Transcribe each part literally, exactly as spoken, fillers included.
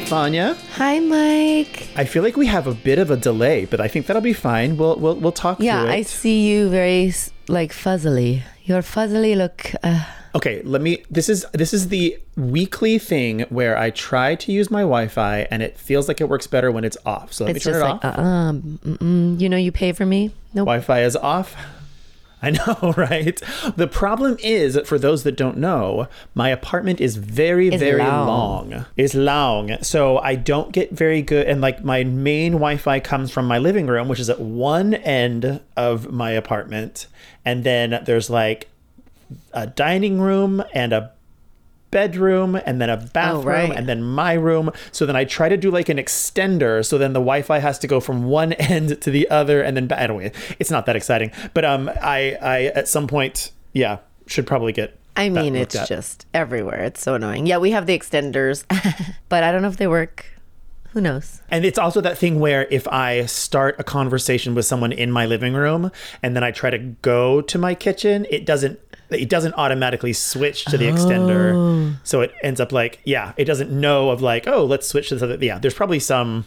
Fanya. Hi, Mike. I feel like we have a bit of a delay, but I think that'll be fine. We'll we'll we'll talk yeah, through it. I see you very like fuzzily. Your fuzzily look. Uh... Okay, let me. This is this is the weekly thing where I try to use my Wi-Fi, and it feels like it works better when it's off. So let it's me turn just it like, off. Uh, um, mm-mm. You know, you pay for me. Nope. Wi-Fi is off. I know, right? The problem is, for those that don't know, my apartment is very, It's very long. long. It's long. So I don't get very good. And like my main Wi-Fi comes from my living room, which is at one end of my apartment. And then there's like a dining room and a bedroom and then a bathroom oh, right. and then my room. So then I try to do like an extender. So then the Wi-Fi has to go from one end to the other and then I don't know. It's not that exciting. But um, I, I at some point, yeah, should probably get I mean, that it's looked at. just everywhere. It's so annoying. Yeah, we have the extenders, but I don't know if they work. Who knows? And it's also that thing where if I start a conversation with someone in my living room and then I try to go to my kitchen, it doesn't it doesn't automatically switch to the oh. extender. So it ends up like, yeah, it doesn't know of like, oh, let's switch to this other. Yeah, there's probably some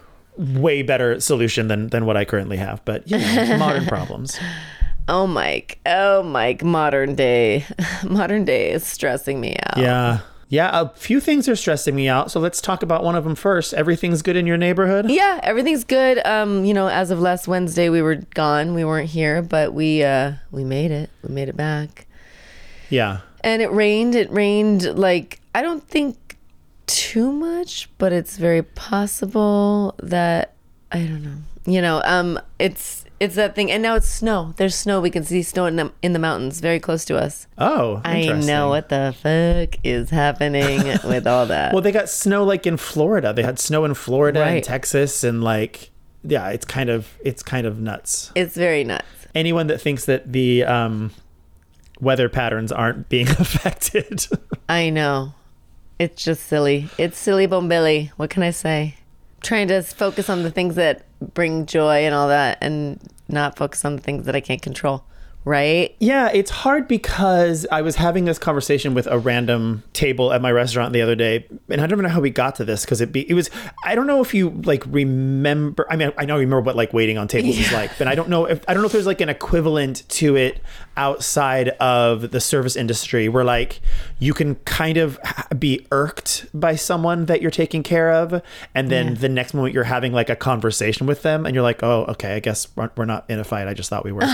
way better solution than than what I currently have. But, you know, modern problems. Oh, Mike. Oh, Mike. Modern day. Modern day is stressing me out. Yeah. Yeah, a few things are stressing me out. So let's talk about one of them first. Everything's good in your neighborhood? Yeah, everything's good. Um, you know, as of last Wednesday, we were gone. We weren't here, but we uh, we made it. We made it back. Yeah. And it rained. It rained like, I don't think too much, but it's very possible that, I don't know. You know, um, it's it's that thing. And now it's snow. There's snow. We can see snow in the, in the mountains very close to us. Oh, I interesting. know what the fuck is happening with all that. Well, they got snow like in Florida. They had snow in Florida Right. and Texas and like, yeah, it's kind of it's kind of nuts. It's very nuts. Anyone that thinks that the um, weather patterns aren't being affected. I know. It's just silly. It's silly bombilly. What can I say? Trying to focus on the things that bring joy and all that and not focus on the things that I can't control. Right? Yeah, it's hard because I was having this conversation with a random table at my restaurant the other day, and I don't know how we got to this because it be it was I don't know if you like remember. I mean, I know you remember what like waiting on tables yeah. is like, but I don't know if I don't know if there's like an equivalent to it outside of the service industry where like you can kind of be irked by someone that you're taking care of, and then Yeah. the next moment you're having like a conversation with them, and you're like, oh, okay, I guess we're, we're not in a fight. I just thought we were.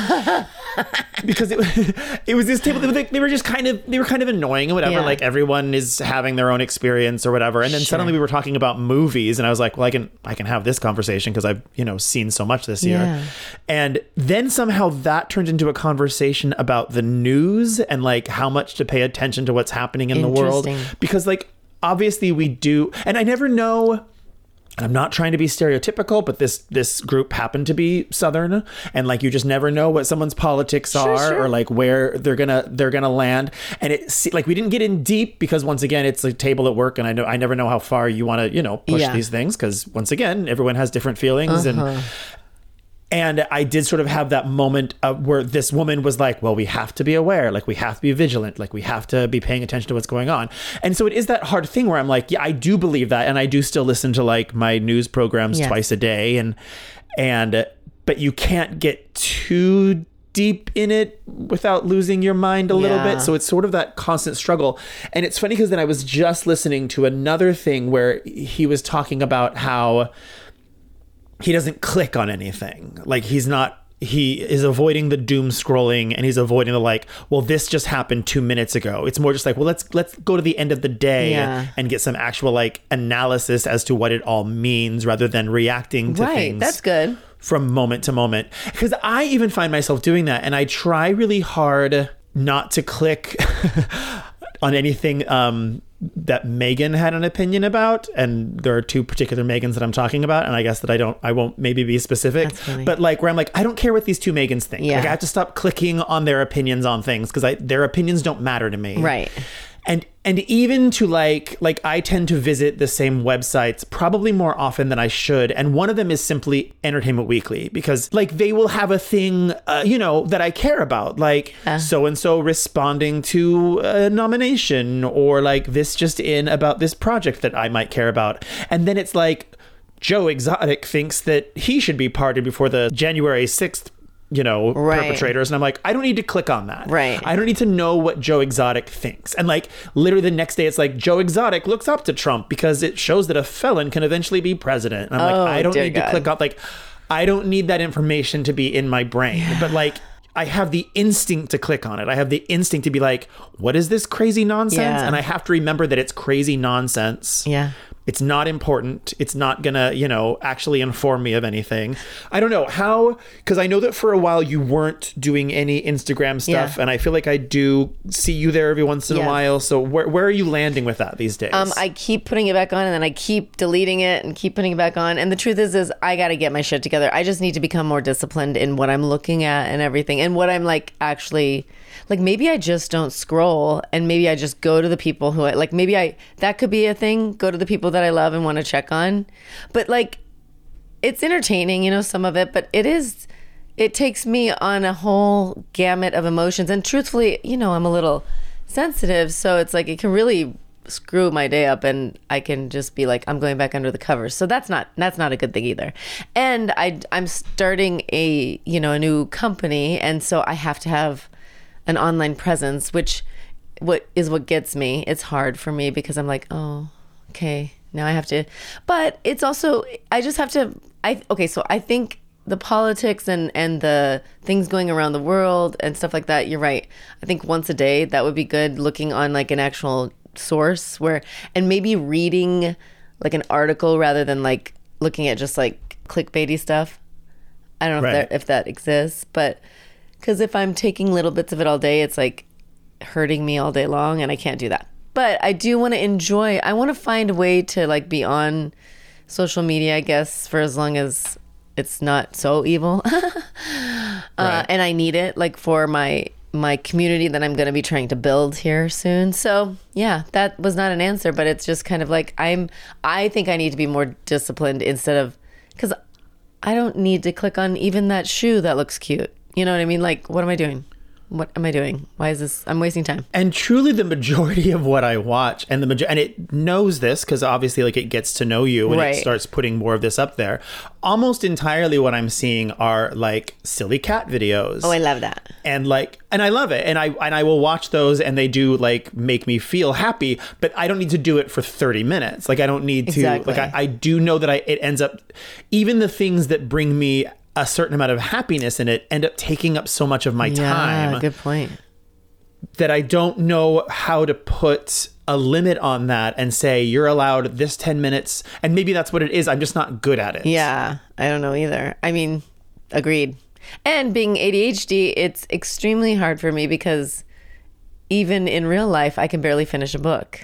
Because it, it was this table, they, they were just kind of, they were kind of annoying and whatever. Yeah. Like everyone is having their own experience or whatever. And then Sure. suddenly we were talking about movies and I was like, well, I can, I can have this conversation because I've, you know, seen so much this year. Yeah. And then somehow that turned into a conversation about the news and like how much to pay attention to what's happening in the world. Interesting. Because like, obviously we do, and I never know. I'm not trying to be stereotypical, but this this group happened to be Southern, and like you just never know what someone's politics Sure, are sure. or like where they're gonna they're gonna land. And it se- like we didn't get in deep because once again it's a table at work, and I know I never know how far you want to you know push Yeah. these things because once again everyone has different feelings Uh-huh. and. And I did sort of have that moment of where this woman was like, well, we have to be aware, like we have to be vigilant, like we have to be paying attention to what's going on. And so it is that hard thing where I'm like, yeah, I do believe that. And I do still listen to like my news programs Yes. twice a day. And, and, but you can't get too deep in it without losing your mind a little Yeah. bit. So it's sort of that constant struggle. And it's funny because then I was just listening to another thing where he was talking about how he doesn't click on anything. Like he's not, he is avoiding the doom scrolling and he's avoiding the like, well, this just happened two minutes ago. It's more just like, well, let's, let's go to the end of the day Yeah. and get some actual like analysis as to what it all means rather than reacting to Right. things That's good. from moment to moment. Because I even find myself doing that and I try really hard not to click on anything um, that Megan had an opinion about, and there are two particular Megans that I'm talking about, and I guess that I don't, I won't maybe be specific, That's funny. but like where I'm like, I don't care what these two Megans think. Yeah. Like I have to stop clicking on their opinions on things because I their opinions don't matter to me. Right. and and even to like like I tend to visit the same websites probably more often than I should, and one of them is simply Entertainment Weekly, because like they will have a thing uh, you know that I care about, like so and so responding to a nomination, or like this just in about this project that I might care about, and then it's like Joe Exotic thinks that he should be pardoned before the January sixth, you know, right. perpetrators. And I'm like, I don't need to click on that. Right. I don't need to know what Joe Exotic thinks. And like literally the next day, it's like Joe Exotic looks up to Trump because it shows that a felon can eventually be president. And I'm oh, like, I don't need God. to click on, like, I don't need that information to be in my brain. Yeah. But like, I have the instinct to click on it. I have the instinct to be like, what is this crazy nonsense? Yeah. And I have to remember that it's crazy nonsense. Yeah. It's not important. It's not gonna, you know, actually inform me of anything. I don't know how, because I know that for a while you weren't doing any Instagram stuff, Yeah. and I feel like I do see you there every once in Yeah. a while. So where where are you landing with that these days? Um, I keep putting it back on, and then I keep deleting it and keep putting it back on. And the truth is, is I got to get my shit together. I just need to become more disciplined in what I'm looking at and everything, and what I'm like actually. Like maybe I just don't scroll, and maybe I just go to the people who I like. Maybe I that could be a thing. Go to the people that I love and want to check on. But like, it's entertaining, you know, some of it. But it is, it takes me on a whole gamut of emotions. And truthfully, you know, I'm a little sensitive, so it's like it can really screw my day up, and I can just be like, I'm going back under the covers. So that's not that's not a good thing either. And I I'm starting a you know a new company, and so I have to have an online presence, which what is what gets me. It's hard for me because I'm like, oh, okay, now I have to. But it's also, I just have to, I okay, so I think the politics and, and the things going around the world and stuff like that, you're right. I think once a day, that would be good, looking on like an actual source where, and maybe reading like an article rather than like looking at just like clickbaity stuff. I don't know Right. if, that, if that exists, but because if I'm taking little bits of it all day, it's like hurting me all day long, and I can't do that. But I do want to enjoy, I want to find a way to like be on social media, I guess, for as long as it's not so evil. uh, Right. And I need it like for my my community that I'm going to be trying to build here soon. So yeah, that was not an answer, but it's just kind of like I'm, I think I need to be more disciplined instead of, because I don't need to click on even that shoe that looks cute. You know what I mean? Like, what am I doing? What am I doing? Why is this? I'm wasting time. And truly the majority of what I watch, and the major- and it knows this because obviously like it gets to know you and Right. it starts putting more of this up there. Almost entirely what I'm seeing are like silly cat videos. Oh, I love that. And like, and I love it. And I, and I will watch those, and they do like make me feel happy, but I don't need to do it for thirty minutes. Like I don't need to, Exactly. like I, I do know that I, it ends up, even the things that bring me a certain amount of happiness in it end up taking up so much of my Yeah, time good point. that I don't know how to put a limit on that and say you're allowed this ten minutes. And maybe that's what it is. I'm just not good at it. Yeah, I don't know either. I mean, agreed. And being A D H D, it's extremely hard for me because even in real life, I can barely finish a book.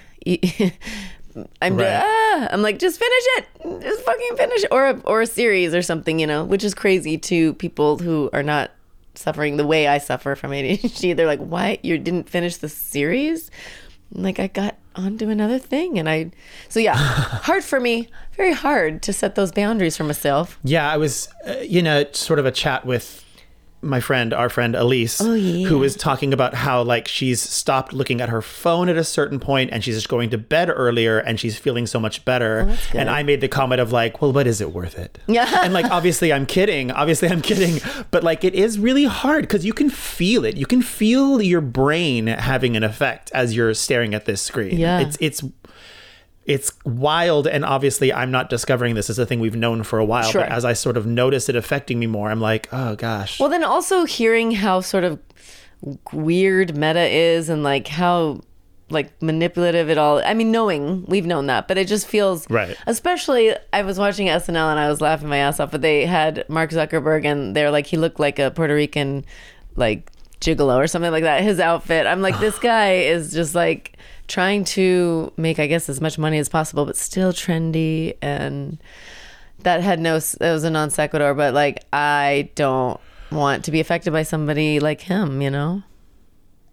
I'm Right. ah, I'm like, just finish it, just fucking finish it, or a, or a series or something, you know, which is crazy to people who are not suffering the way I suffer from A D H D. They're like, why you didn't finish the series? I'm like, I got onto another thing, and I, so yeah, hard for me, very hard to set those boundaries for myself. Yeah, I was uh, in a sort of a chat with my friend, our friend Elise, Oh, yeah. who was talking about how like she's stopped looking at her phone at a certain point, and she's just going to bed earlier, and she's feeling so much better. that's good. And I made the comment of like, well, but is it worth it? Yeah. And like, obviously I'm kidding. Obviously I'm kidding. But like, it is really hard because you can feel it. You can feel your brain having an effect as you're staring at this screen. Yeah. It's, it's, it's wild, and obviously I'm not discovering this as a thing we've known for a while, Sure. but as I sort of notice it affecting me more, I'm like, oh gosh. Well, then also hearing how sort of weird Meta is, and like how like manipulative it all. I mean, knowing we've known that, but it just feels Right. Especially, I was watching S N L and I was laughing my ass off, but they had Mark Zuckerberg, and they're like, he looked like a Puerto Rican like gigolo or something like that. His outfit. I'm like, this guy is just like trying to make, I guess, as much money as possible, but still trendy. And that had no, it was a non sequitur, but like, I don't want to be affected by somebody like him, you know?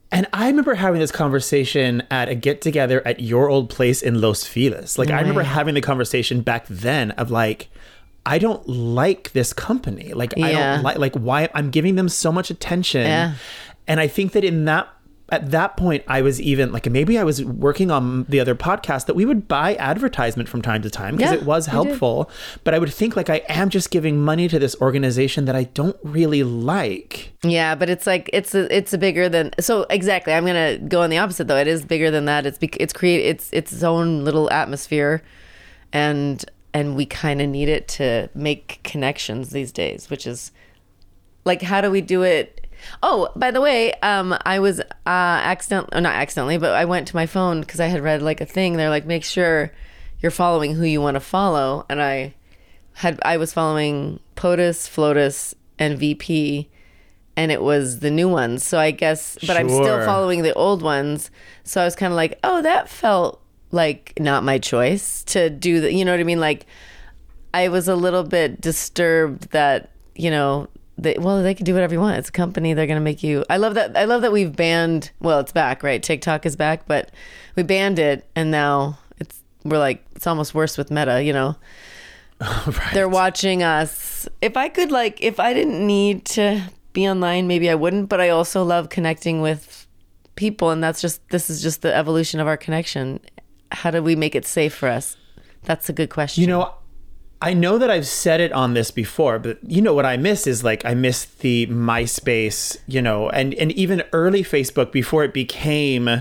And I remember having this conversation at a get together at your old place in Los Feliz. Like, I remember having the conversation back then of like, I don't like this company. Like, I Yeah. don't like, like why I'm giving them so much attention. Yeah. And I think that in that, at that point, I was even like, maybe I was working on the other podcast that we would buy advertisement from time to time because Yeah, it was we helpful. But I would think like, I am just giving money to this organization that I don't really like. Yeah, but it's like it's a, it's a bigger than so exactly. I'm gonna go on the opposite though. It is bigger than that. It's bec- it's create it's it's its own little atmosphere, and and we kind of need it to make connections these days. Which is like, how do we do it? Oh, by the way, um, I was uh, accident or not accidentally, but I went to my phone because I had read like a thing. They're like, make sure you're following who you want to follow, and I had I was following POTUS, FLOTUS, and V P. And it was the new ones. So I guess, but I'm still Sure. following the old ones. So I was kind of like, oh, that felt like not my choice to do the, you know what I mean? Like, I was a little bit disturbed that, you know, they, well, they can do whatever you want. It's a company. They're going to make you, I love that. I love that we've banned, well, it's back, right? TikTok is back, but we banned it. And now it's, we're like, it's almost worse with Meta, you know? Right. They're watching us. If I could, like, if I didn't need to be online, maybe I wouldn't, but I also love connecting with people, and that's just this is just the evolution of our connection. How do we make it safe for us? That's a good question. You know, I know that I've said it on this before, but you know what I miss is like I miss the MySpace, you know, and and even early Facebook before it became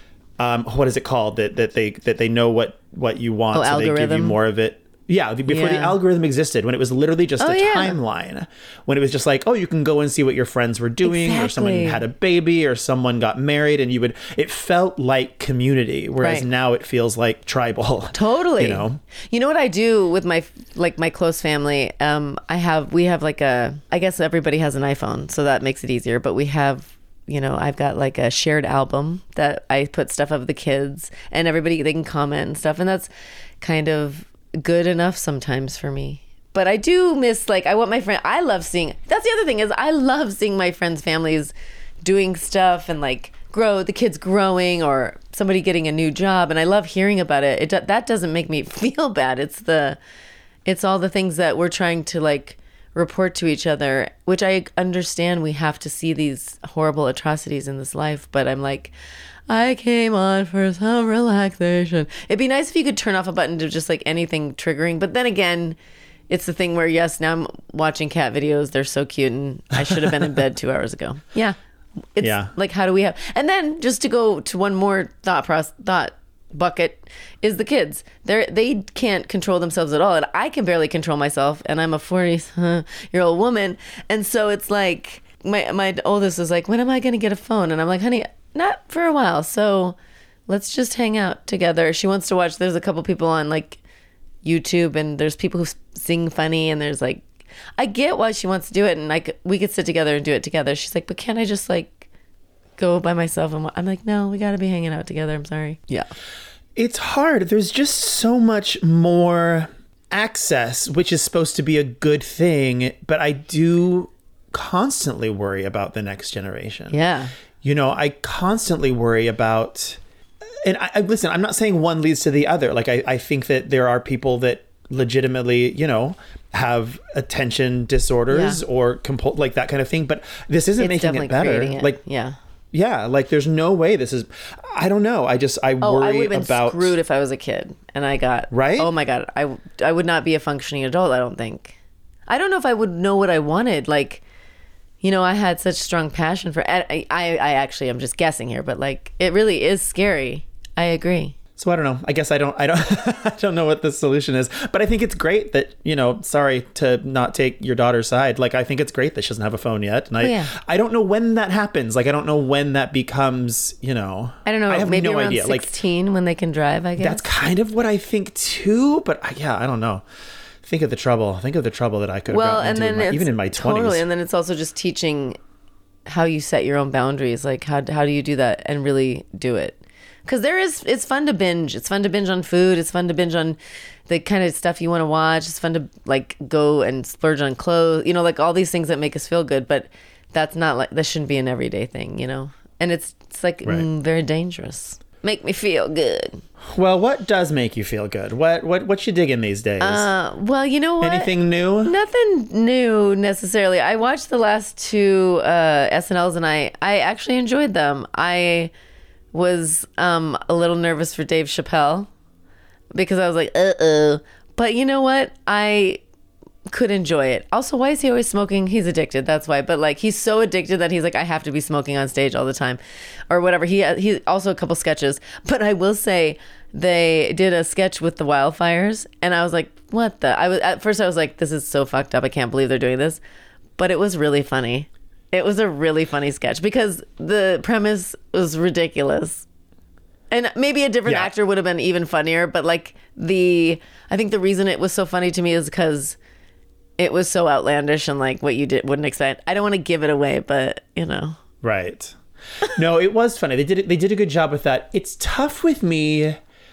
um what is it called that that they that they know what what you want, Oh, so they give you algorithm? more of it. Yeah, before the Yeah. algorithm existed, when it was literally just Oh, a yeah. timeline, when it was just like, oh, you can go and see what your friends were doing, or someone Exactly. had a baby, or someone got married, and you would, it felt like community, whereas Right. now it feels like tribal. Totally. You know? You know what I do with my like my close family? Um, I have we have like a I guess everybody has an iPhone, so that makes it easier. But we have, you know, I've got like a shared album that I put stuff of the kids, and everybody they can comment and stuff, and that's kind of good enough sometimes for me. But I do miss, like, I want my friend, I love seeing, that's the other thing is I love seeing my friends' families doing stuff and like grow, the kids growing or somebody getting a new job. And I love hearing about it. It do- that doesn't make me feel bad. It's the, it's all the things that we're trying to like report to each other, which I understand we have to see these horrible atrocities in this life. But I'm like, I came on for some relaxation. It'd be nice if you could turn off a button to just like anything triggering. But then again, it's the thing where, yes, now I'm watching cat videos. They're so cute and I should have been in bed two hours ago. Yeah. It's Yeah. like, how do we have, and then just to go to one more thought process, thought bucket is the kids. They're, they can't control themselves at all. And I can barely control myself. And I'm a forty year old woman. And so it's like, my, my oldest is like, when am I going to get a phone? And I'm like, honey, not for a while. So let's just hang out together. She wants to watch. There's a couple people on like YouTube, and there's people who sing funny, and there's like, I get why she wants to do it, and like we could sit together and do it together. She's like, but can't I just like go by myself? And I'm like, no, we got to be hanging out together. I'm sorry. Yeah. It's hard. There's just so much more access, which is supposed to be a good thing, but I do constantly worry about the next generation. Yeah. You know, I constantly worry about, and I, I listen, I'm not saying one leads to the other. Like, I, I think that there are people that legitimately, you know, have attention disorders Yeah. or compul- like that kind of thing. But this isn't It's making definitely it better. creating it. Like, yeah. yeah, like there's no way this is, I don't know. I just, I Oh, I worry would have been about. screwed if I was a kid and I got, Right? Oh my God. I, I would not be a functioning adult. I don't think. I don't know if I would know what I wanted. Like, you know, I had such strong passion for, I, I, I actually, I'm just guessing here, but like, it really is scary. I agree. So I don't know. I guess I don't, I don't, I don't know what the solution is, but I think it's great that, you know, sorry to not take your daughter's side. Like, I think it's great that she doesn't have a phone yet. And I, Oh, yeah. I don't know when that happens. Like, I don't know when that becomes, you know, I don't know. I have maybe no around idea. Like, sixteen when they can drive, I guess. that's kind of what I think too, but I- yeah, I don't know. Think of the trouble. Think of the trouble that I could have well, gotten and into then in my, it's even in my twenties. totally, and then it's also just teaching how you set your own boundaries. Like, how, how do you do that and really do it? Because there is, it's fun to binge. It's fun to binge on food. It's fun to binge on the kind of stuff you want to watch. It's fun to like go and splurge on clothes, you know, like all these things that make us feel good. But that's not like, that shouldn't be an everyday thing, you know? and it's it's like Right. mm, very dangerous. Make me feel good. Well, what does make you feel good? What what what you digging these days? Uh, well, you know what? Anything new? Nothing new necessarily. I watched the last two uh, S N Ls and I I actually enjoyed them. I was um, a little nervous for Dave Chappelle because I was like, uh oh. But you know what? I could enjoy it. Also, why is he always smoking? He's addicted. That's why. But like, he's so addicted that he's like, I have to be smoking on stage all the time, or whatever. He he also a couple sketches. But I will say, they did a sketch with the wildfires, and I was like, what the? I was at first I was like, this is so fucked up. I can't believe they're doing this. But it was really funny. It was a really funny sketch because the premise was ridiculous. And maybe a different Yeah. actor would have been even funnier, but like the, I think the reason it was so funny to me is because it was so outlandish and like what you did wouldn't expect. I don't want to give it away, but you know. Right. No, it was funny. They did it. They did a good job with that. It's tough with me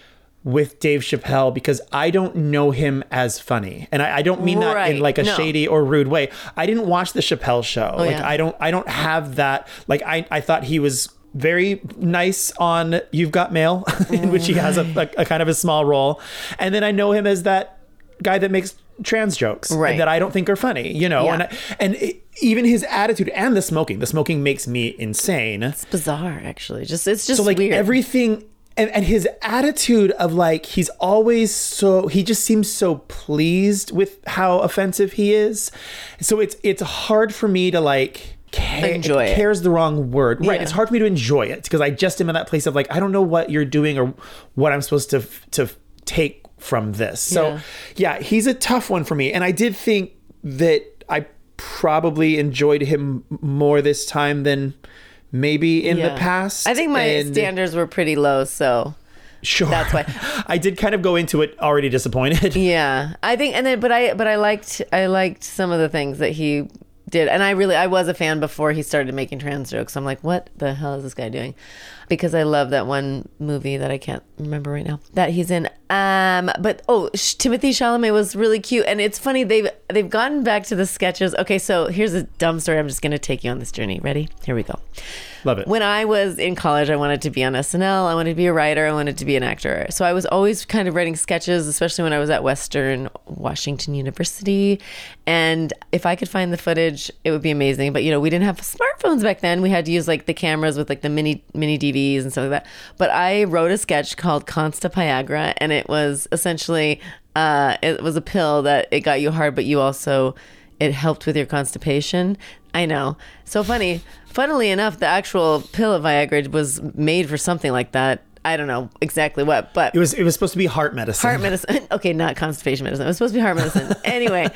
with Dave Chappelle because I don't know him as funny, and I, I don't mean that Right. in like a No. shady or rude way. I didn't watch the Chappelle show. like yeah. I don't. I don't have that. Like I. I thought he was very nice on You've Got Mail, in which he has a, a, a kind of a small role, and then I know him as that guy that makes trans jokes Right. that I don't think are funny, you know, Yeah. and I, and it, even his attitude and the smoking, the smoking makes me insane. It's bizarre, actually. Just it's just So like weird. everything, and, and his attitude of like, he's always so, he just seems so pleased with how offensive he is. So it's, it's hard for me to like, Ca- Enjoy it. Care's the wrong word. Right. Yeah. It's hard for me to enjoy it because I just am in that place of like, I don't know what you're doing or what I'm supposed to, to take from this. So Yeah. yeah, he's a tough one for me. And I did think that I probably enjoyed him more this time than maybe in Yeah. the past. I think my And- standards were pretty low, so Sure. That's why. I did kind of go into it already disappointed. yeah. I think, and then, but I, but I liked, I liked some of the things that he did, and I really, I was a fan before he started making trans jokes. I'm like, what the hell is this guy doing? Because I love that one movie that I can't remember right now that he's in. Um, but oh, Sh- Timothy Chalamet was really cute, and it's funny they've they've gotten back to the sketches. Okay, so here's a dumb story. I'm just gonna take you on this journey. Ready? Here we go. Love it. When I was in college, I wanted to be on S N L. I wanted to be a writer. I wanted to be an actor. So I was always kind of writing sketches, especially when I was at Western Washington University. And if I could find the footage, it would be amazing. But, you know, we didn't have smartphones back then. We had to use like the cameras with like the mini mini D Vs and stuff like that. But I wrote a sketch called Consta Piagra. And it was essentially, uh, it was a pill that it got you hard, but you also, it helped with your constipation. I know. So funny. Funnily enough, the actual pill of Viagra was made for something like that. I don't know exactly what, but It was it was supposed to be heart medicine. heart medicine. Okay, not constipation medicine. It was supposed to be heart medicine. Anyway,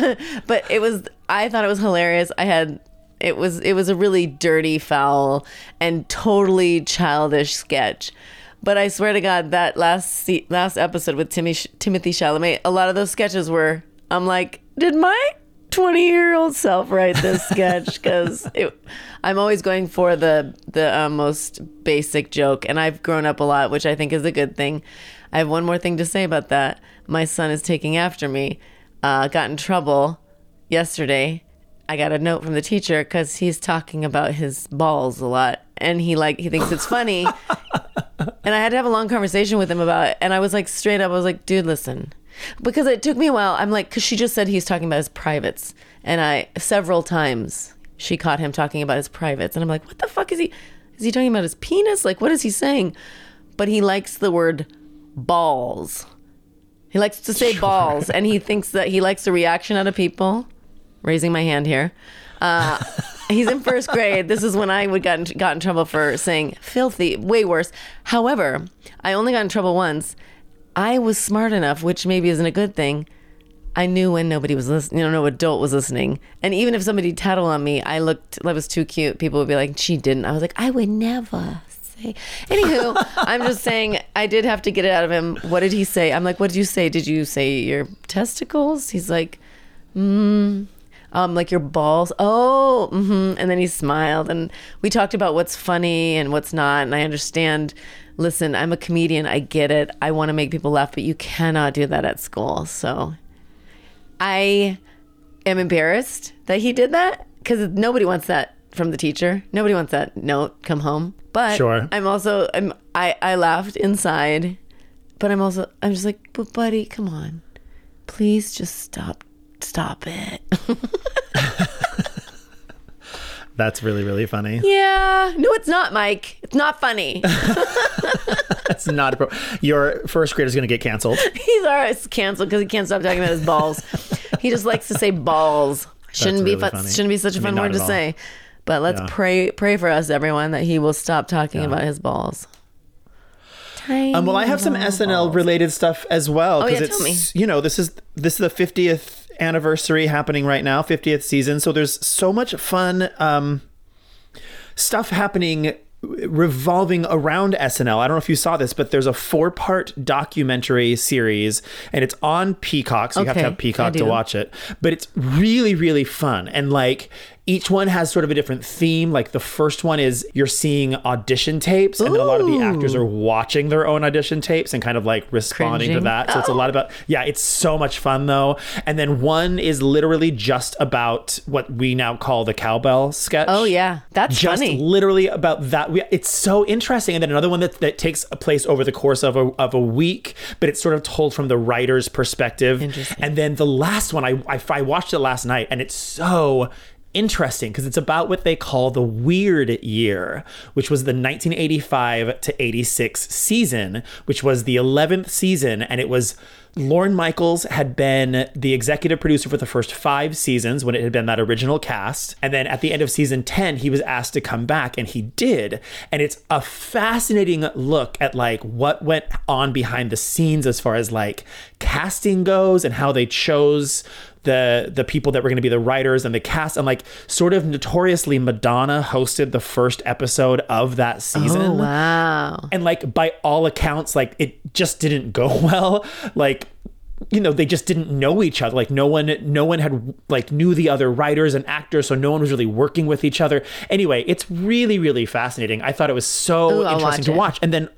but it was. I thought it was hilarious. I had. It was. It was a really dirty, foul, and totally childish sketch. But I swear to God, that last se- last episode with Timmy Timothy Chalamet, a lot of those sketches were. I'm like, did my twenty year old self write this sketch? Because I'm always going for the the uh, most basic joke, and I've grown up a lot, which I think is a good thing. I have one more thing to say about that. My son is taking after me. Uh, got in trouble yesterday. I got a note from the teacher because he's talking about his balls a lot, and he like he thinks it's funny. And I had to have a long conversation with him about it. And I was like, straight up, I was like, dude, listen. Because it took me a while. I'm like, because she just said he's talking about his privates. And I, several times, she caught him talking about his privates. And I'm like, what the fuck is he, is he talking about his penis? Like, what is he saying? But he likes the word balls. He likes to say balls. And he thinks that he likes the reaction out of people. Raising my hand here. Uh, he's in first grade. This is when I would got in, got in trouble for saying filthy, way worse. However, I only got in trouble once. I was smart enough, which maybe isn't a good thing. I knew when nobody was listening, you know, no adult was listening. And even if somebody tattled on me, I looked, I was too cute. People would be like, she didn't. I was like, I would never say. Anywho, I'm just saying, I did have to get it out of him. What did he say? I'm like, what did you say? Did you say your testicles? He's like, hmm. Um, like your balls. Oh, mm-hmm. And then he smiled, and we talked about what's funny and what's not. And I understand. Listen, I'm a comedian. I get it. I want to make people laugh, but you cannot do that at school. So I am embarrassed that he did that because nobody wants that from the teacher. Nobody wants that note, come home. But Sure. I'm also, I'm, I, I laughed inside, but I'm also, I'm just like, but buddy, come on. Please just stop, stop it. That's really, really funny. Yeah. No, it's not, Mike. It's not funny. That's not appro- Your first grader's going to get canceled. He's alright canceled because he can't stop talking about his balls. He just likes to say balls. Shouldn't be really fun, funny. shouldn't be such a I mean, fun not word at to all. say. But let's Yeah. pray pray for us, everyone, that he will stop talking about his balls. Tiny Um, well, I have some little S N L balls. related stuff as well. Oh, yeah, it's, tell me. You know, this is this is the fiftieth anniversary happening right now, fiftieth season. So there's so much fun um, stuff happening revolving around S N L. I don't know if you saw this, but there's a four-part documentary series, and it's on Peacock, so you have to Okay, have Peacock I to do. watch it. But it's really, really fun. And like each one has sort of a different theme. Like the first one is you're seeing audition tapes, and then a lot of the Ooh. actors are watching their own audition tapes and kind of like responding to Cringing. that. So it's a lot about, yeah, it's so much fun though. And then one is literally just about what we now call the cowbell sketch. Oh yeah, that's Just funny. literally about that. We, it's so interesting. And then another one that, that takes place over the course of a, of a week, but it's sort of told from the writer's perspective. Interesting. And then the last one, I, I, I watched it last night, and it's so interesting because it's about what they call the weird year, which was the nineteen eighty-five to eighty-six season, which was the eleventh season. And it was Lorne Michaels had been the executive producer for the first five seasons when it had been that original cast. And then at the end of season ten, he was asked to come back, and he did. And it's a fascinating look at like what went on behind the scenes as far as like casting goes and how they chose the the people that were going to be the writers and the cast. And like sort of notoriously, Madonna hosted the first episode of that season. Oh wow. And like by all accounts, like it just didn't go well. Like, you know, they just didn't know each other. Like no one, no one had like knew the other writers and actors. So no one was really working with each other. Anyway, it's really, really fascinating. I thought it was so Ooh, I'll interesting watch to it. watch. And then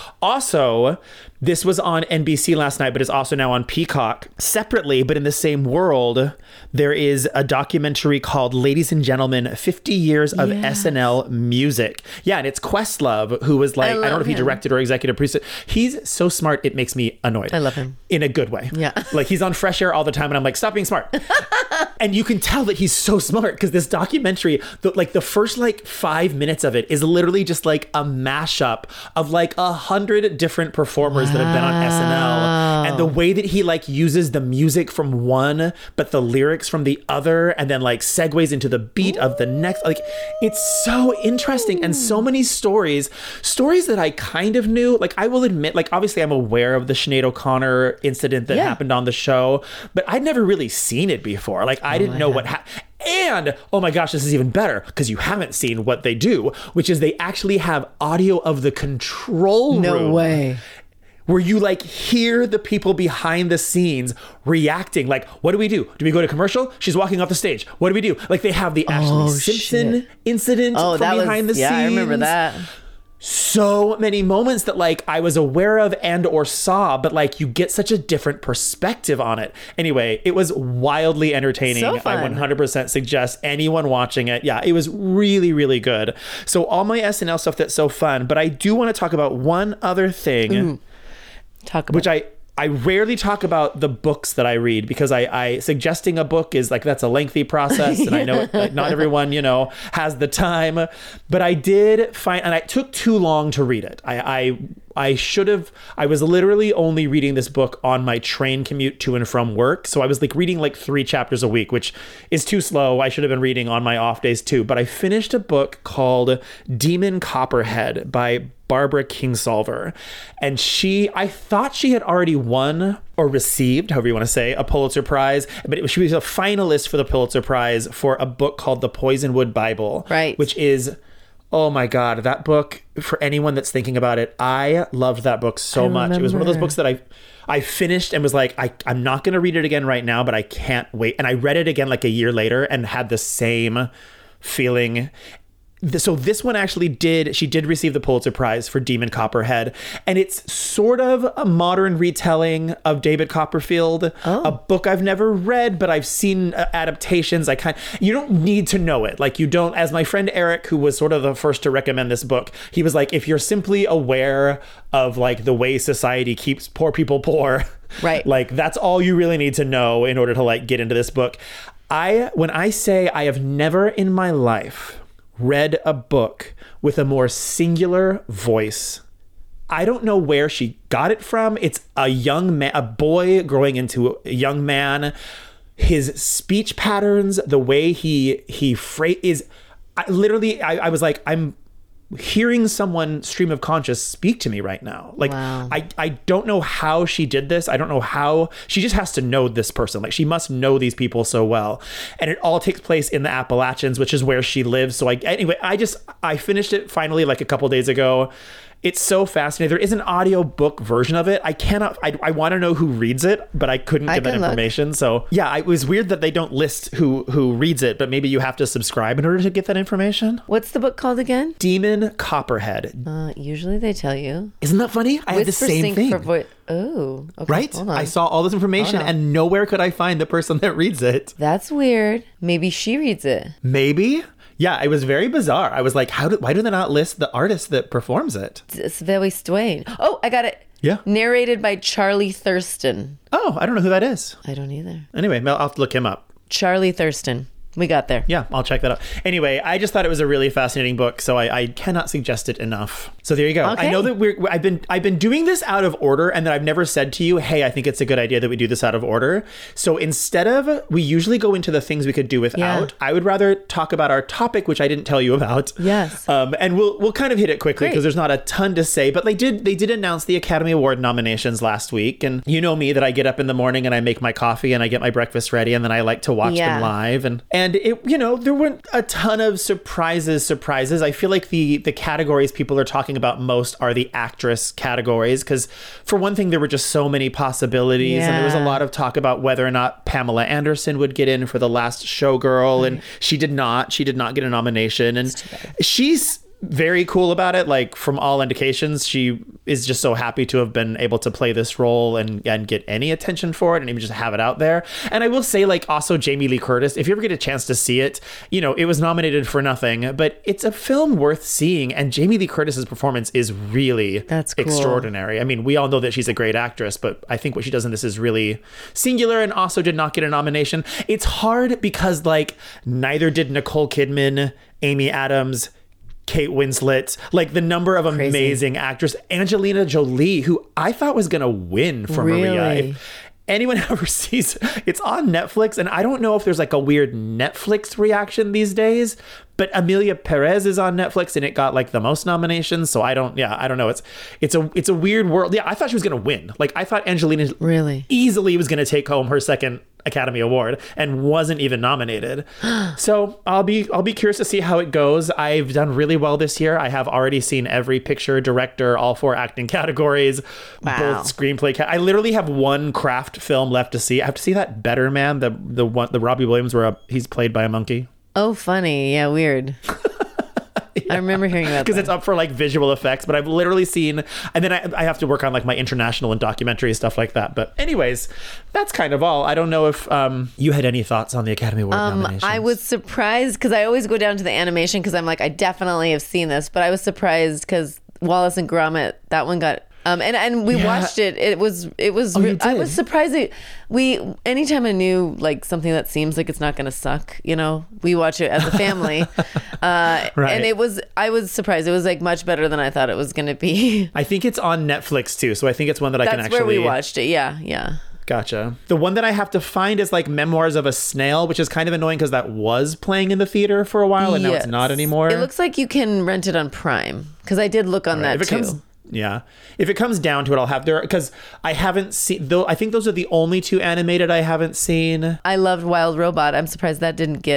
also, this was on N B C last night, but it's also now on Peacock separately, but in the same world. There is a documentary called Ladies and Gentlemen, fifty years of Yes. S N L music. Yeah, and it's Questlove, who was like, I, I don't know love if he him. directed or executive produced it. He's so smart, it makes me annoyed. I love him. In a good way. Yeah. Like he's on Fresh Air all the time, and I'm like, stop being smart. And you can tell that he's so smart because this documentary, the, like the first like five minutes of it is literally just like a mashup of like a hundred different performers that have been on S N L, and the way that he like uses the music from one, but the lyrics from the other, and then like segues into the beat of the next. Like it's so interesting, and so many stories, stories that I kind of knew. Like I will admit, like obviously I'm aware of the Sinead O'Connor incident that Yeah. happened on the show, but I'd never really seen it before. Like I didn't know what happened. And oh my gosh, this is even better because you haven't seen what they do, which is they actually have audio of the control No room. way. Where you like hear the people behind the scenes reacting. Like, what do we do? Do we go to commercial? She's walking off the stage. What do we do? Like they have the Ashley Oh, Simpson shit. incident Oh, from that behind was the yeah. scenes. I remember that. So many moments that like I was aware of and or saw, but like you get such a different perspective on it. Anyway, it was wildly entertaining. So I fun. one hundred percent suggest anyone watching it. Yeah, it was really, really good. So all my S N L stuff that's so fun, but I do want to talk about one other thing, Talk about which I I rarely talk about the books that I read because I, I suggesting a book is like that's a lengthy process, and I know like, not everyone you know has the time, but I did find, and it took too long to read it. I I, I should have. I was literally only reading this book on my train commute to and from work, so I was like reading like three chapters a week, which is too slow. I should have been reading on my off days too. But I finished a book called Demon Copperhead by Barbara Kingsolver. And she, I thought she had already won or received, however you want to say, a Pulitzer Prize, but it was, she was a finalist for the Pulitzer Prize for a book called The Poisonwood Bible. Right. Which is, oh my God, that book, for anyone that's thinking about it, I loved that book so I much. It was one of those remember. books that I I finished and was like, I, I'm not going to read it again right now, but I can't wait. And I read it again like a year later and had the same feeling. th- so this one actually did, she did receive the Pulitzer Prize for Demon Copperhead. And it's sort of a modern retelling of David Copperfield, Oh. a book I've never read, but I've seen uh, adaptations. I kind you don't need to know it. Like you don't, as my friend Eric, who was sort of the first to recommend this book, he was like, if you're simply aware of like the way society keeps poor people poor, Right. like that's all you really need to know in order to like get into this book. I, when I say I have never in my life read a book with a more singular voice, I don't know where she got it from. It's a young man, a boy growing into a young man. His speech patterns, the way he he phrase is, I, literally, I, I was like, I'm hearing someone stream of conscious speak to me right now. Like, Wow. I, I don't know how she did this. I don't know how. She just has to know this person. Like, she must know these people so well. And it all takes place in the Appalachians, which is where she lives. So I, anyway, I just, I finished it finally like a couple days ago. It's so fascinating. There is an audio book version of it. I cannot, I, I want to know who reads it, but I couldn't I get that can look. information. So yeah, it was weird that they don't list who, who reads it, but maybe you have to subscribe in order to get that information. What's the book called again? Demon Copperhead. Uh, usually they tell you. Isn't that funny? I had the Whisper same sync thing. for vo- oh, okay. Right? Hold on. I saw all this information Hold on. and nowhere could I find the person that reads it. That's weird. Maybe she reads it. Maybe. Yeah, it was very bizarre. I was like, how do, why do they not list the artist that performs it? It's very strange. Oh, I got it. Yeah. Narrated by Charlie Thurston. Oh, I don't know who that is. I don't either. Anyway, I'll have to look him up. Charlie Thurston. We got there. Yeah, I'll check that out. Anyway, I just thought it was a really fascinating book, so I, I cannot suggest it enough. So there you go. Okay. I know that we're I've been I've been doing this out of order, and that I've never said to you, hey, I think it's a good idea that we do this out of order. So instead of, we usually go into the things we could do without, Yeah. I would rather talk about our topic, which I didn't tell you about. Yes. Um, and we'll we'll kind of hit it quickly Great. because there's not a ton to say, but they did they did announce the Academy Award nominations last week, and you know me that I get up in the morning and I make my coffee and I get my breakfast ready, and then I like to watch Yeah. them live, and and it you know. There weren't a ton of surprises, surprises. I feel like the the categories people are talking about most are the actress categories, because for one thing, there were just so many possibilities, and there was a Yeah. lot of talk about whether or not Pamela Anderson would get in for The Last Showgirl, and she did not. She did not get a nomination, and she's very cool about it. Like, from all indications, she is just so happy to have been able to play this role and and get any attention for it, and even just have it out there. And I will say, like, also Jamie Lee Curtis, if you ever get a chance to see it, you know, it was nominated for nothing, but it's a film worth seeing, and Jamie Lee Curtis's performance is really That's cool. extraordinary. I mean, we all know that she's a great actress, but I think what she does in this is really singular, and also did not get a nomination. It's hard because, like, neither did Nicole Kidman, Amy Adams, Kate Winslet, like the number of Crazy. amazing actors. Angelina Jolie, who I thought was going to win for Maria. Really? If anyone ever sees, it's on Netflix, and I don't know if there's like a weird Netflix reaction these days, but Amelia Perez is on Netflix and it got like the most nominations. So I don't, yeah, I don't know. It's, it's a, it's a weird world. Yeah. I thought she was going to win. Like, I thought Angelina Really? easily was going to take home her second Academy Award and wasn't even nominated. So I'll be I'll be curious to see how it goes. I've done really well this year. I have already seen every picture, director, all four acting categories, Wow. both screenplay. Ca- I literally have one craft film left to see. I have to see that Better Man, the the one the Robbie Williams where a, he's played by a monkey. Oh, funny. Yeah, weird. I remember hearing about Because that. it's up for like visual effects, but I've literally seen, and then I, I have to work on like my international and documentary stuff like that. But anyways, that's kind of all. I don't know if um, you had any thoughts on the Academy Award Um, nominations. I was surprised because I always go down to the animation because I'm like, I definitely have seen this, but I was surprised because Wallace and Gromit, that one got. Um, and, and we Yeah. watched it. It was it was. Oh, re- you I did? was surprised. That we anytime I knew like something that seems like it's not going to suck, you know, we watch it as a family. uh, Right. And it was. I was surprised. It was like much better than I thought it was going to be. I think it's on Netflix too, so I think it's one that I can That's actually. where we watched it. Yeah, yeah. Gotcha. The one that I have to find is like Memoirs of a Snail, which is kind of annoying because that was playing in the theater for a while and now it's Yes. not anymore. It looks like you can rent it on Prime because I did look on that if it too. comes, yeah, if it comes down to it, I'll have there because I haven't seen though. I think those are the only two animated I haven't seen. I loved Wild Robot. I'm surprised that didn't get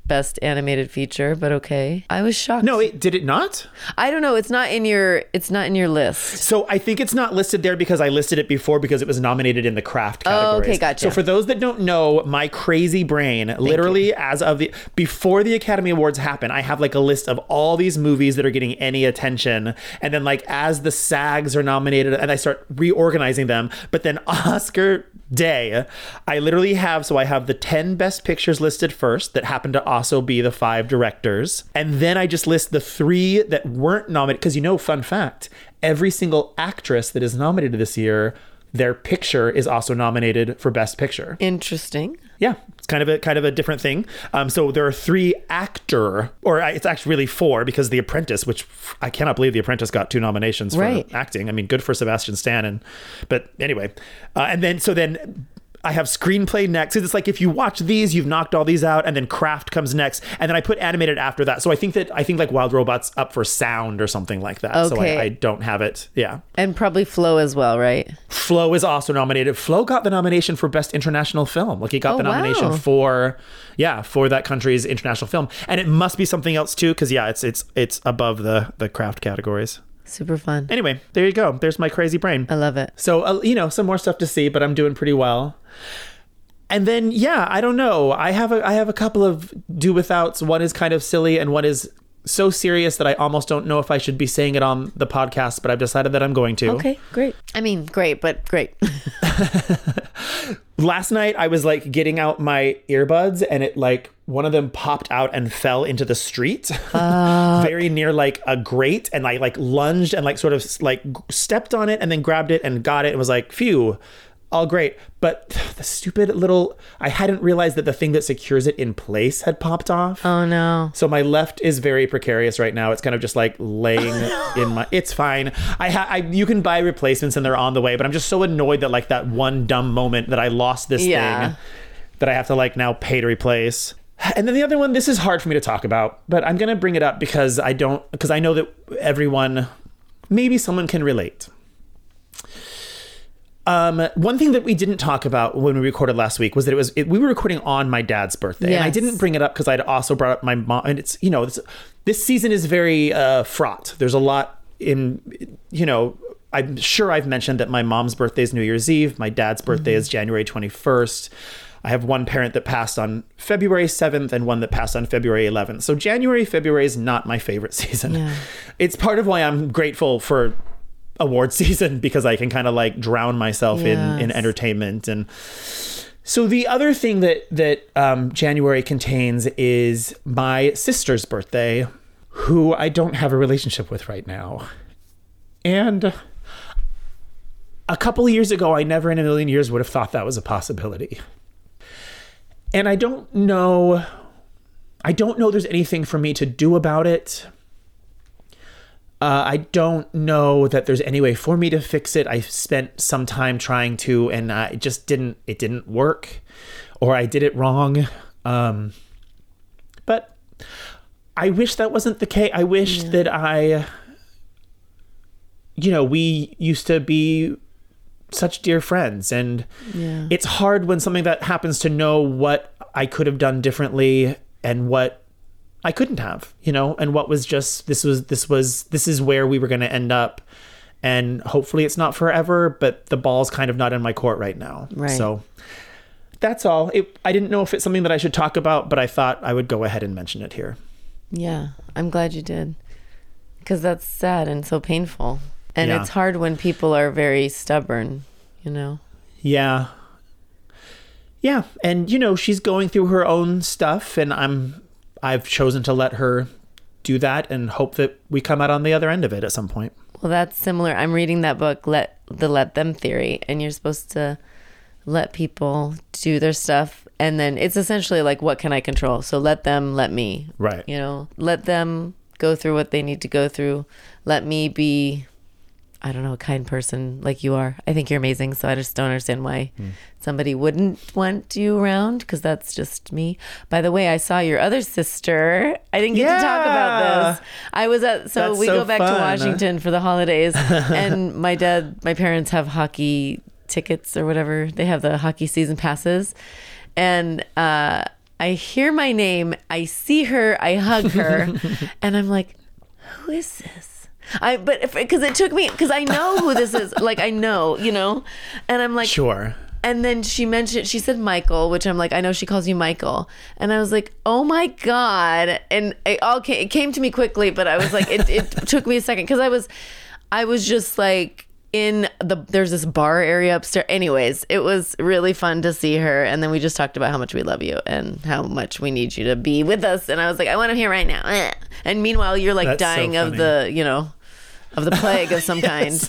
best animated feature, but okay. I was shocked. No, it, did it not? I don't know. It's not in your. It's not in your list. So I think it's not listed there because I listed it before because it was nominated in the craft categories. Oh, okay, gotcha. So for those that don't know, my crazy brain, Thank literally you. as of the before the Academy Awards happen, I have like a list of all these movies that are getting any attention, and then like as the SAGs are nominated, and I start reorganizing them. But then Oscar day, I literally have so I have the ten best pictures listed first that happen to also be the five directors, and then I just list the three that weren't nominated because, you know, fun fact, every single actress that is nominated this year, their picture is also nominated for Best Picture. Interesting. Yeah, it's kind of a kind of a different thing. Um, so there are three actor, or it's actually really four because The Apprentice, which I cannot believe The Apprentice got two nominations for right. acting. I mean, good for Sebastian Stan. And, but anyway, uh, and then so then. I have screenplay next. It's like if you watch these, you've knocked all these out, and then craft comes next, and then I put animated after that. So I think that I think like Wild Robot's up for sound or something like that. Okay. So I, I don't have it. Yeah, and probably Flow as well, right? Flow is also nominated. Flow got the nomination for Best International Film. Like he got oh, the nomination wow. for yeah for that country's international film, and it must be something else too because yeah, it's it's it's above the the craft categories. Super fun. Anyway, there you go. There's my crazy brain. I love it. So, uh, you know, some more stuff to see, but I'm doing pretty well. And then, yeah, I don't know. I have a I have a couple of do withouts. One is kind of silly and one is so serious that I almost don't know if I should be saying it on the podcast, but I've decided that I'm going to. Okay, great. I mean, great, but great. Last night I was like getting out my earbuds and it like one of them popped out and fell into the street uh, very near like a grate, and I like lunged and like sort of like stepped on it and then grabbed it and got it and was like, phew, all great. But the stupid little, I hadn't realized that the thing that secures it in place had popped off. Oh no. So my left is very precarious right now. It's kind of just like laying in my, it's fine. I, ha, I you can buy replacements and they're on the way, but I'm just so annoyed that like that one dumb moment that I lost this yeah. thing that I have to like now pay to replace. And then the other one, this is hard for me to talk about, but I'm going to bring it up because I don't, because I know that everyone, maybe someone can relate. Um, one thing that we didn't talk about when we recorded last week was that it was, it, we were recording on my dad's birthday. Yes. And I didn't bring it up because I'd also brought up my mom, and it's, you know, it's, this season is very uh, fraught. There's a lot in, you know, I'm sure I've mentioned that my mom's birthday is New Year's Eve. My dad's birthday mm-hmm. is January twenty-first. I have one parent that passed on February seventh and one that passed on February eleventh. So January, February is not my favorite season. Yeah. It's part of why I'm grateful for award season, because I can kind of like drown myself yes. in, in entertainment. And so the other thing that, that um, January contains is my sister's birthday, who I don't have a relationship with right now. And a couple of years ago, I never in a million years would have thought that was a possibility. And I don't know, I don't know there's anything for me to do about it. Uh, I don't know that there's any way for me to fix it. I spent some time trying to, and I just didn't, it didn't work, or I did it wrong. Um, but I wish that wasn't the case. I wish yeah. that I, you know, we used to be such dear friends, and yeah. it's hard when something that happens to know what I could have done differently and what I couldn't have, you know, and what was just, this was, this was, this is where we were going to end up. And hopefully it's not forever, but the ball's kind of not in my court right now. Right. So that's all. It, I didn't know if it's something that I should talk about, but I thought I would go ahead and mention it here. Yeah, I'm glad you did. Because that's sad and so painful. And yeah. it's hard when people are very stubborn, you know? Yeah. Yeah. And, you know, she's going through her own stuff, and I'm, I've chosen to let her do that and hope that we come out on the other end of it at some point. Well, that's similar. I'm reading that book, Let the Let Them Theory, and you're supposed to let people do their stuff. And then it's essentially like, what can I control? So let them, let me. Right. You know, let them go through what they need to go through. Let me be, I don't know, a kind person like you are. I think you're amazing. So I just don't understand why mm. somebody wouldn't want you around, because that's just me. By the way, I saw your other sister. I didn't get yeah. to talk about this. I was at, so that's we so go back fun. to Washington for the holidays, and my dad, my parents have hockey tickets or whatever. They have the hockey season passes. And uh, I hear my name, I see her, I hug her, and I'm like, who is this? I but because it took me because I know who this is. Like I know, you know, and I'm like, Sure. And then she mentioned, she said Michael, which I'm like, I know she calls you Michael. And I was like, oh my God. And it all came, it came to me quickly, but I was like, it, it took me a second because I was, I was just like in the, there's this bar area upstairs. Anyways, it was really fun to see her. And then we just talked about how much we love you and how much we need you to be with us. And I was like, I want him here right now. And meanwhile, you're like That's dying so of the, you know, of the plague of some kind.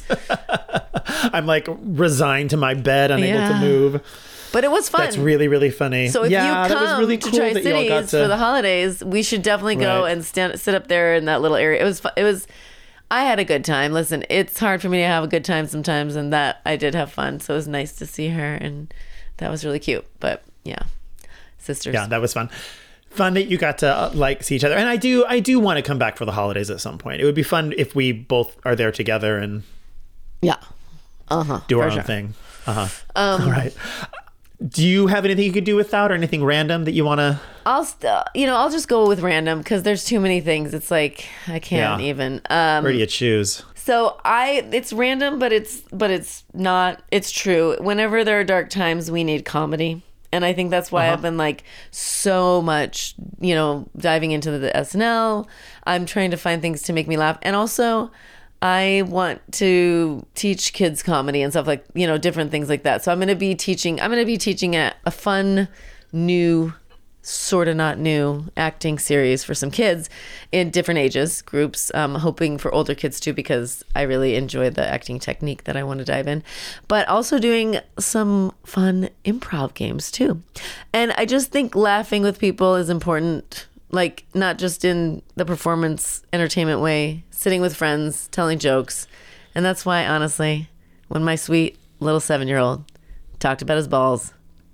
I'm like resigned to my bed, unable Yeah. to move. But it was fun. That's really, really funny. So if yeah, you that was come really to cool that you all got Tri-Cities to... for the holidays, we should definitely go Right. and stand, sit up there in that little area. It was, fu- it was, I had a good time. Listen, it's hard for me to have a good time sometimes, and that I did have fun. So it was nice to see her, and that was really cute. But yeah, sisters. Yeah, that was fun. Fun that you got to uh, like see each other. And I do, I do want to come back for the holidays at some point. It would be fun if we both are there together and Yeah. Uh huh. do our sure. own thing. Uh huh. Um, All right. Do you have anything you could do without, or anything random that you want to? I'll still, you know, I'll just go with random because there's too many things. It's like I can't Yeah. even. Um, Where do you choose? So I, it's random, but it's, but it's not, it's true. Whenever there are dark times, we need comedy. And I think that's why Uh-huh. I've been like so much, you know, diving into the S N L. I'm trying to find things to make me laugh. And also I want to teach kids comedy and stuff like, you know, different things like that. So I'm going to be teaching, I'm going to be teaching a, a fun, new, sort of not new acting series for some kids in different ages groups. Um, hoping for older kids too, because I really enjoy the acting technique that I want to dive in, but also doing some fun improv games too. And I just think laughing with people is important, like not just in the performance entertainment way, sitting with friends, telling jokes. And that's why, honestly, when my sweet little seven-year-old talked about his balls,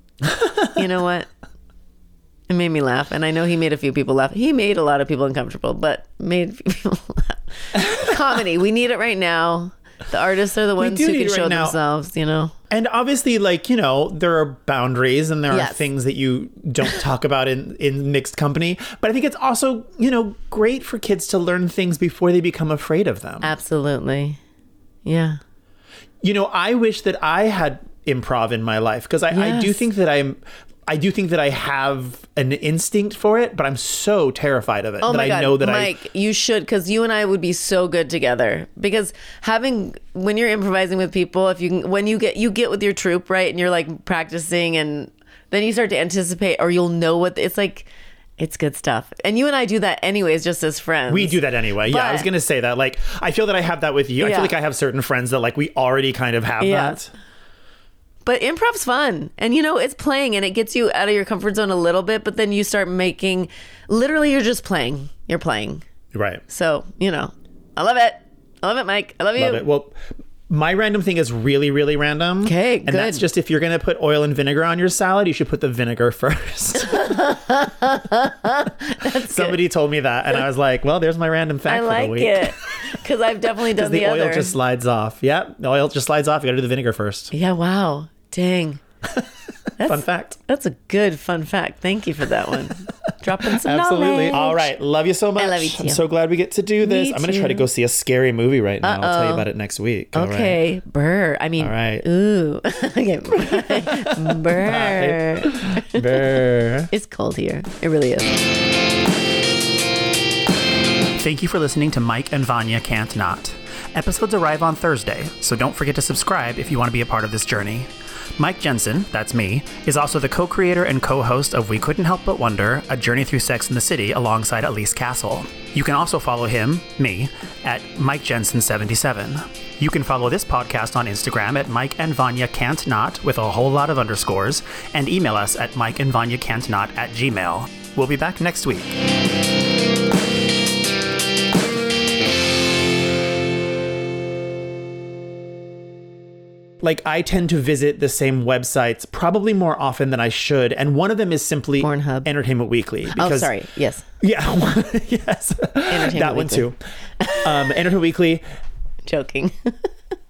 you know what? It made me laugh, and I know he made a few people laugh. He made a lot of people uncomfortable, but made a few people laugh. Comedy, we need it right now. The artists are the ones do who need can it right show now. themselves, you know? And obviously, like, you know, there are boundaries and there are Yes. things that you don't talk about in, in mixed company. But I think it's also, you know, great for kids to learn things before they become afraid of them. Absolutely. Yeah. You know, I wish that I had improv in my life because I, I do Yes. think that I'm... I do think that I have an instinct for it, but I'm so terrified of it Oh that my I God, know that Mike, you should, because you and I would be so good together. Because having, when you're improvising with people, if you can, when you get, you get with your troupe, right? And you're like practicing and then you start to anticipate, or you'll know what, it's like, it's good stuff. And you and I do that anyways, just as friends. I we do that anyway. Yeah, I was But- going to say that. Like, I feel that I have that with you. I Yeah. feel like I have certain friends that like we already kind of have Yeah. that. But improv's fun. And you know, it's playing and it gets you out of your comfort zone a little bit, but then you start making, literally you're just playing. You're playing. Right. So, you know, I love it. I love it, Mike. I love you. Love it. Well, my random thing is really, really random. Okay, And that's good. just if you're going to put oil and vinegar on your salad, you should put the vinegar first. Somebody told me that, and I was like, well, there's my random fact I for like the week. it. Because I've definitely done The, the, oil other. just slides off. Yeah, the oil just slides off. You got to do the vinegar first. Yeah, wow. Dang. That's, Fun fact. That's a good fun fact. Thank you for that one. Dropping some Absolutely. knowledge. All right. Love you so much. love you too. I'm so glad we get to do this. Me I'm going to try to too. go see a scary movie right now. I'll tell you Uh-oh. about it next week. All right. Okay. Brr. I mean, All right. ooh. Okay. Bye. Brr. Brr. It's cold here. It really is. Thank you for listening to Mike and Vanya Can't Not. Episodes arrive on Thursday, so don't forget to subscribe if you want to be a part of this journey. Mike Jensen, that's me, is also the co-creator and co-host of We Couldn't Help But Wonder, A Journey Through Sex and the City alongside Elise Castle. You can also follow him, me, at Mike Jensen seventy-seven. You can follow this podcast on Instagram at Mike and Vanya Can't Not with a whole lot of underscores, and email us at Mike and Vanya Can't Not at Gmail. We'll be back next week. Like, I tend to visit the same websites probably more often than I should, and one of them is simply Pornhub. Entertainment Weekly. Oh, Because, sorry. Yes. Yeah, yes, that one Weekly. too. Um, Entertainment Weekly. Joking.